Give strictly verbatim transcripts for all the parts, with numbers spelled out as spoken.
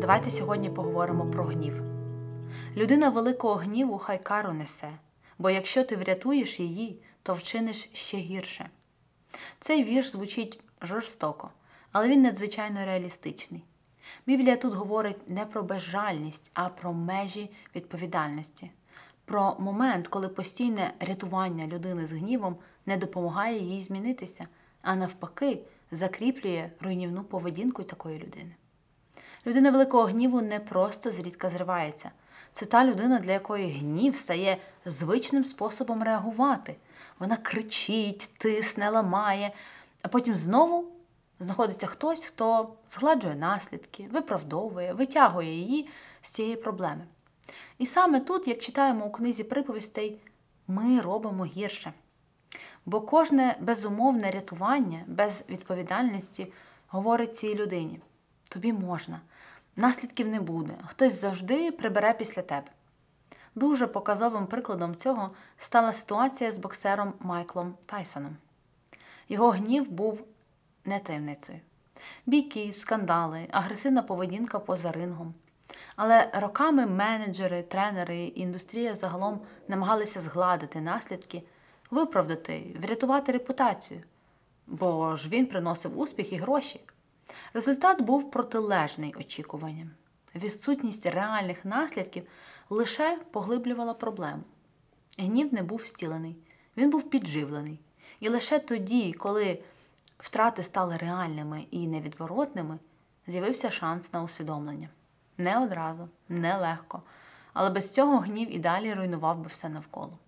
Давайте сьогодні поговоримо про гнів. Людина великого гніву хай кару несе, бо якщо ти врятуєш її, то вчиниш ще гірше. Цей вірш звучить жорстоко, але він надзвичайно реалістичний. Біблія тут говорить не про безжальність, а про межі відповідальності. Про момент, коли постійне рятування людини з гнівом не допомагає їй змінитися, а навпаки закріплює руйнівну поведінку такої людини. Людина великого гніву не просто зрідка зривається. Це та людина, для якої гнів стає звичним способом реагувати. Вона кричить, тисне, ламає, а потім знову знаходиться хтось, хто згладжує наслідки, виправдовує, витягує її з цієї проблеми. І саме тут, як читаємо у книзі приповістей, ми робимо гірше. Бо кожне безумовне рятування без відповідальності говорить цій людині: тобі можна, наслідків не буде, хтось завжди прибере після тебе. Дуже показовим прикладом цього стала ситуація з боксером Майклом Тайсоном. Його гнів був не таємницею. Бійки, скандали, агресивна поведінка поза рингом. Але роками менеджери, тренери і індустрія загалом намагалися згладити наслідки, виправдати, врятувати репутацію. Бо ж він приносив успіх і гроші. Результат був протилежний очікуванням. Відсутність реальних наслідків лише поглиблювала проблему. Гнів не був зцілений, він був підживлений. І лише тоді, коли втрати стали реальними і невідворотними, з'явився шанс на усвідомлення. Не одразу, не легко, але без цього гнів і далі руйнував би все навколо.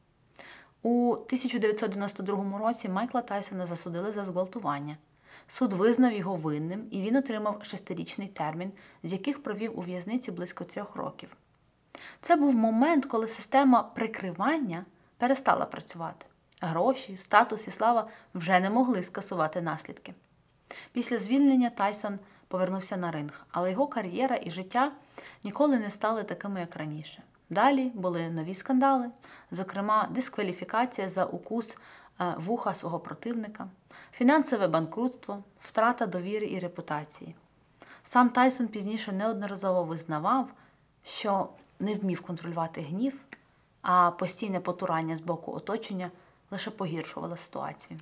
У тисяча дев'ятсот дев'яносто другому році Майкла Тайсона засудили за зґвалтування. Суд визнав його винним, і він отримав шестирічний термін, з яких провів у в'язниці близько трьох років. Це був момент, коли система прикривання перестала працювати. Гроші, статус і слава вже не могли скасувати наслідки. Після звільнення Тайсон повернувся на ринг, але його кар'єра і життя ніколи не стали такими, як раніше. Далі були нові скандали, зокрема дискваліфікація за укус вуха свого противника, фінансове банкрутство, втрата довіри і репутації. Сам Тайсон пізніше неодноразово визнавав, що не вмів контролювати гнів, а постійне потурання з боку оточення лише погіршувало ситуацію.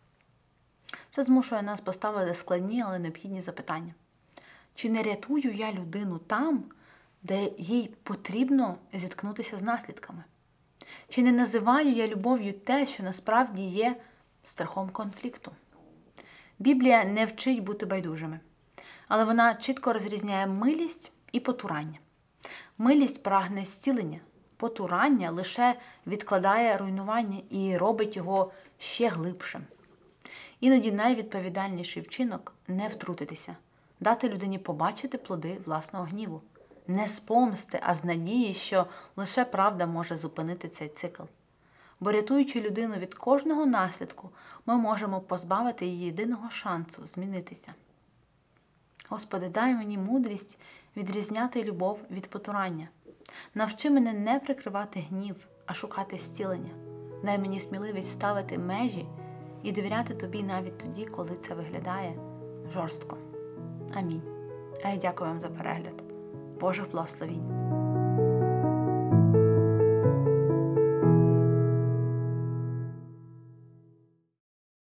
Це змушує нас поставити складні, але необхідні запитання. Чи не рятую я людину там, де їй потрібно зіткнутися з наслідками? Чи не називаю я любов'ю те, що насправді є страхом конфлікту? Біблія не вчить бути байдужими, але вона чітко розрізняє милість і потурання. Милість прагне зцілення, потурання лише відкладає руйнування і робить його ще глибшим. Іноді найвідповідальніший вчинок – не втрутитися, дати людині побачити плоди власного гніву. Не з помсти, а з надії, що лише правда може зупинити цей цикл. Бо рятуючи людину від кожного наслідку, ми можемо позбавити її єдиного шансу змінитися. Господи, дай мені мудрість відрізняти любов від потурання. Навчи мене не прикривати гнів, а шукати зцілення. Дай мені сміливість ставити межі і довіряти Тобі навіть тоді, коли це виглядає жорстко. Амінь. А я дякую вам за перегляд. Божих благословінь.